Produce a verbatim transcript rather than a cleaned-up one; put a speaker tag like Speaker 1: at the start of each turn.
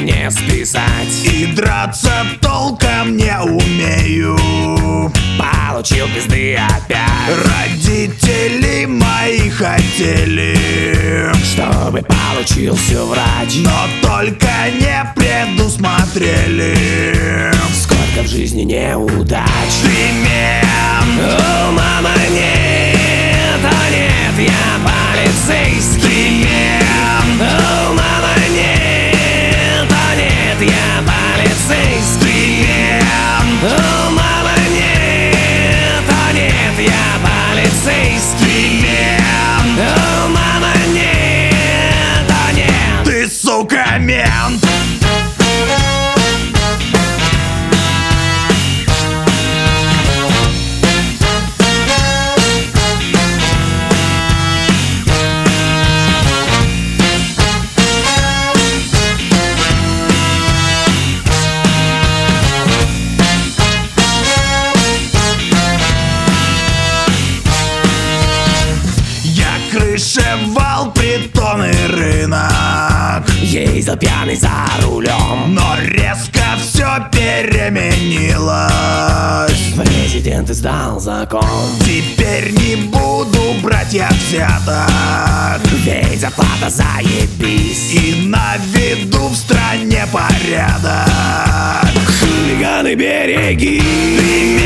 Speaker 1: не списать.
Speaker 2: И драться толком не умею.
Speaker 1: Получил пизды опять.
Speaker 2: Родители мои хотели,
Speaker 1: чтобы получился врач,
Speaker 2: но только не предусмотрели,
Speaker 1: сколько в жизни неудач.
Speaker 2: Ты мент.
Speaker 1: О, мама, нет, а нет, я полицейский.
Speaker 2: Ты мент.
Speaker 1: О, мама, нет, а нет, я полицейский.
Speaker 2: Ты мент.
Speaker 1: О, мама, нет, а нет, я полицейский.
Speaker 2: Ты мент.
Speaker 1: О, мама, нет, а нет.
Speaker 2: Ты, сука, мент. Крышевал притон и рынок,
Speaker 1: ездил пьяный за рулем,
Speaker 2: но резко все переменилось.
Speaker 1: Президент издал закон.
Speaker 2: Теперь не буду брать я взяток,
Speaker 1: ведь зарплата заебись.
Speaker 2: И наведу в стране порядок.
Speaker 1: Хулиганы, береги.